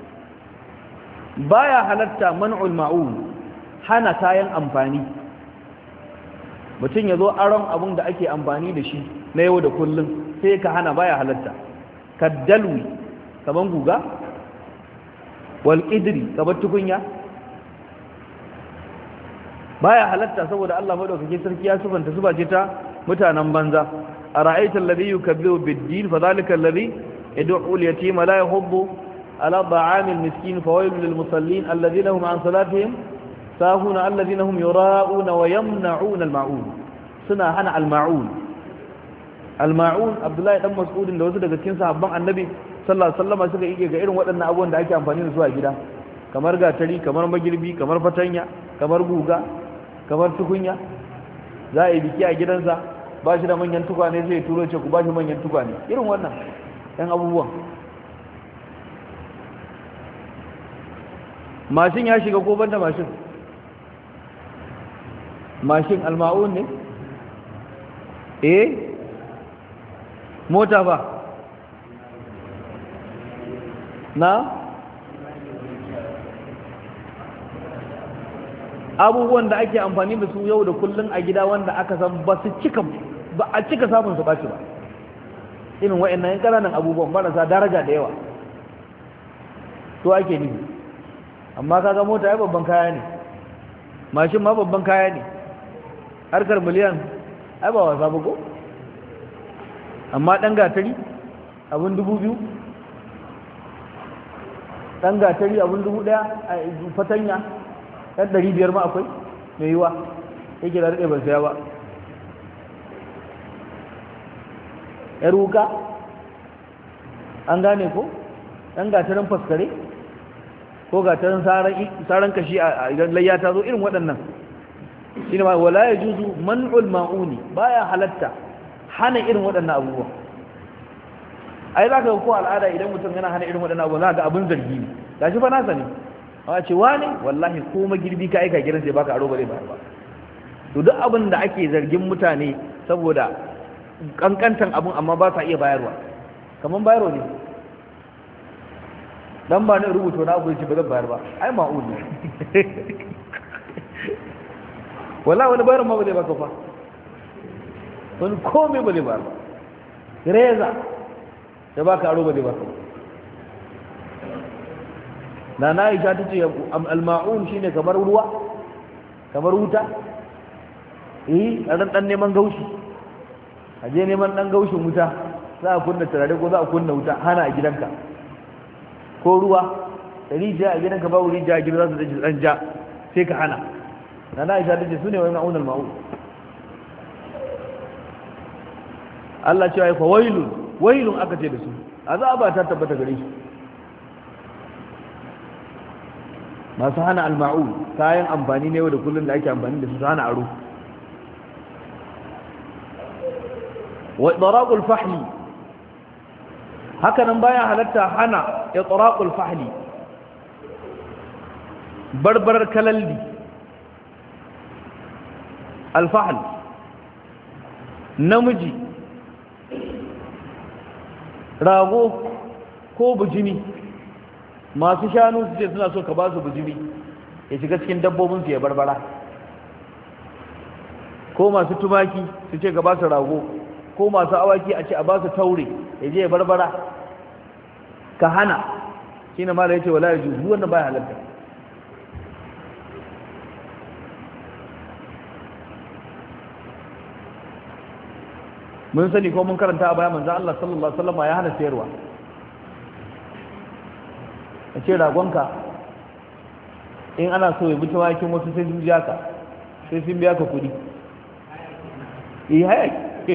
baya halatta man'ul ma'un, hana kayan amfani. Mutum ya zo aron abin da ake amfani da shi na yau da kullum sai ka hana, baya halatta. Kaddalwi kaman guga, wal qidri kaman tukunya, baya halatta saboda Allah madaukake sarki ya subanta suba ce ta mutanen banza. Ara'aita alladhi yukazzibu bid-din fadhalika alladhi yad'u al-yatima la yahuddu ala ta'amil miskin fawailul lil musallin alladhina hum an salatihim sahuna alladhina hum yura'una wa yamna'una al-ma'un. Suna hana al-ma'un. Al-ma'un Abdullahi dan Mas'udin da wasu daga cikin sahabban Annabi sallallahu alaihi wasallam suka yi ga irin waɗannan abubuwan da ake amfani da su a gida, kamar gatari, kamar magirbi, kamar fatanya, kamar guga, kamar tukunya. Za a yi biki a gidansa, ba shi da manyan tukwane sai ya turo ce ku ba shi manyan tukwane. Irin wannan ɗan abubuwan. Mashin ya shiga ko banda mashin? Mashin al-ma'un ne? Mota ba na abubuwan da ake amfani da su yau da kullun a gida wanda aka san ba a cika samun su baci ba, irin wa'annan ƙananan abubuwan marasa daraja da yawa to ake nufi. Amma kaga mota ya babban kaya ne, mashin ma babban kaya ne, harkar miliyan ai ba wasa ba ko? Amma ɗan gatari abin 2,000, ɗan gatari abin 1,000, a fatanya ɗan 500 ma akwai mai yiwa yake da riƙe ban saya ba. ‘Yar wuka an gane ko? ɗan gatarin faskare ko gatarin saran kashi a idan layya ta zo, irin waɗannan shi ne ma wala ya juzu man'ul ma'uni, baya halatta hana irin waɗannan abubuwan. Ai za ka ga ko al'ada idan mutum yana hana irin waɗannan abubuwan za ga abin zargi ne, ga shi fa nasa ne, a ce wane wallahi ko magirbi ka aika gidan sai baka aro bare ba. To duk abin da ake zargin mutane saboda kankantan abin amma ba sa iya bayarwa, kaman bayarwa ne, dan ba ne rubuta na abu ce ba zan bayar ba, ai ma'ud ne. Wallahi wani bayarwa ma ba zai baka fa, wani komai ba zai bayar ba. Reza da baka aro ba zai baka ba. Na Aisha ta ce al-ma'un shine kamar ruwa, kamar wuta. A dan neman gaushi, a je neman dan gaushin wuta, za a kunna turare ko za a kunna wuta hana a gidanka, ko ruwa da rijiya a gidanka babu rijiya a gidan za su dan ja sai ka hana. Na Aisha ta ce su ne wani ma'un al-ma'un. Allah ce ya fa wailun aka ce da su azaba ta tabbata gare su masu hana al-ma'ul kayan amfani ne da kullun da ake amfani da su hana aro wa idraqul fahli haka nan baya halatta hana idraqul fahli barbarar kalalli al-fahl namiji rago ko bujimi masu shanu su ce suna so ka ba su bujimi ya shiga cikin dabbobinsu ya barbara ko masu tumaki su ce ka ba su rago ko masu awaki a ce a ba su taure ya je ya barbara ka hana shi na mala ya ce wala ya juzu wannan baya halatta mun sani ko mun karanta a baya manzan Allah sallallahu Alaihi wasallam ya hana sayarwa a ce ragonka in ana so ya bi tawakin wasu sai sun biya ka sai sun biya ka kudi hayaki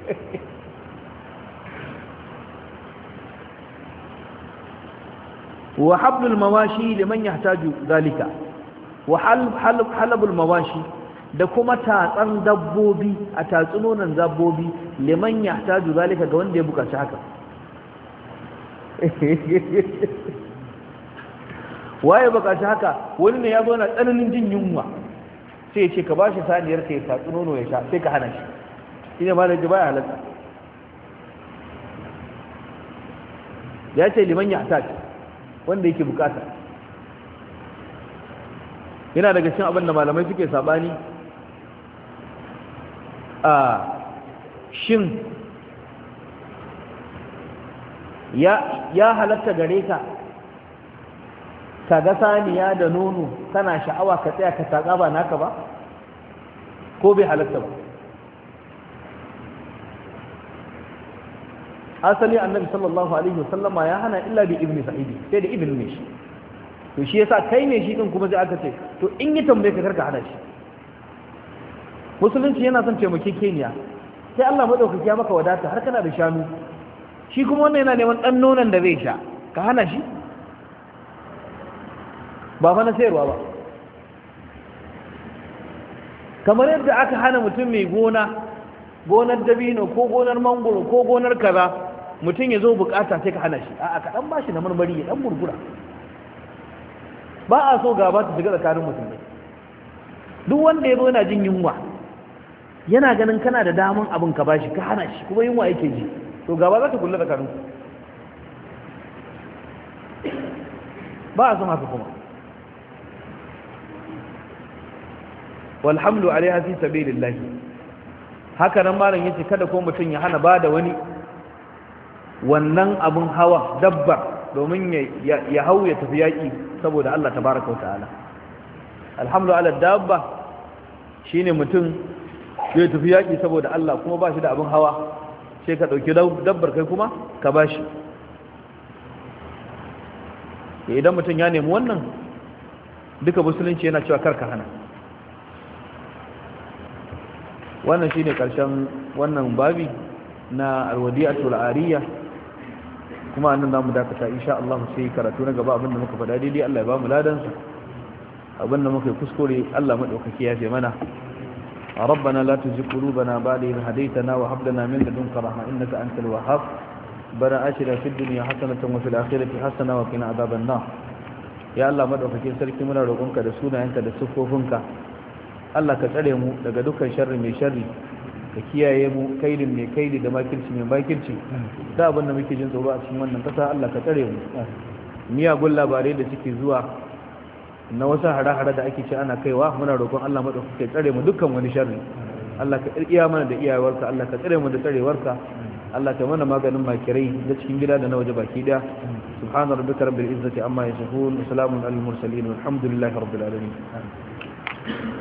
wa hablul mawashi liman yahtaju zalika wa halabul mawashi da kuma tatsan dabbobi a tatsunonan dabbobi liman yahtaju zalika ga wanda ya bukaci haka waye bukaci haka wani ne ya zo na tsananin jin yunwa sai ya ce ka bashi saniyar ka ya tatsu nono ya sha sai ka hana shi shine ma da ji baya halatta ya ce liman yahtaju wanda yake bukata yana daga cikin abin da malamai suke sabani a shin ya halatta gare ka ga saniya da nono kana sha'awa ka tsaya ka taƙa ba naka ba ko bai halatta ba asali annabi sallallahu alaihi wasallama ya hana illa bi ibni sa'idi sai da ibn ne shi to shi yasa kai ne shi din kuma sai aka ce to in yi tambaye ka karka hana shi musulunci yana son taimakekeniya sai Allah madaukaki ya maka wadata har kana da shanu shi kuma wannan yana neman dan nonon da zai sha ka hana shi ba fa na sayarwa ba kamar yadda aka hana mutum mai gonar dabino ko gonar mangoro ko gonar kaza mutum ya zo bukata sai ka hana shi a'a ka dan bashi na marmari ya dan gurgura ba a so gaba ta shiga tsakanin musulmai duk wanda ya zo yana jin yunwa yana ganin kana da daman abin ka bashi ka hana shi kuma yunwa yake ji to gaba za ta kulle tsakanin ba a son haka kuma walhamdu alaiha fi sabilillah haka nan malam yace kada ko mutum ya hana bada wani wannan abun hawa dabba domin ya hau ya tafi yaki saboda Allah tabaaraka ta'ala alhamdu ala dabba shine mutum ya tafi yaki saboda Allah kuma ba shi da abun hawa sai ka dauki dabbar kai kuma ka bashi idan mutum ya nemi wannan duka musulunci yana cewa karka hana wannan shine karshen wannan babi na alwadi'atul ariya kuma annan zamu dakata insha Allah sai karatu na gaba abinda muka faɗa daidai Allah ya ba mu ladan su abinda muka kuskure Allah madaukaki ya fi mana ربنا لا تزغ قلوبنا بعد إذ هديتنا وهب لنا من لدنك رحمة إنك أنت الوهاب ربنا آتنا في الدنيا حسنة وفي الآخرة حسنة وقنا عذاب النار يا الله مدaukakin sarki muna roƙonka da sunayenka da sifofinka Allah ka tsare mu daga dukkan sharri mai sharri ka kiyaye mu kaidin mai kaidi da makirci mai makirci da abin da muke jin tsoro a cikin wannan kasa Allah ka tsare mu miyagun labarai da suke zuwa na wasu hare-hare da ake ce ana kaiwa muna roƙon Allah madaukake ya tsare mu dukkan wani sharri Allah ka iya mana da iyawarka Allah ka tsare mu da tsarewarka Allah ka mana maganin makirai da cikin gida da na waje baki daya subhana rabbika rabbil izzati amma yasifun wa salamun alal mursalin walhamdulillahi rabbil alamin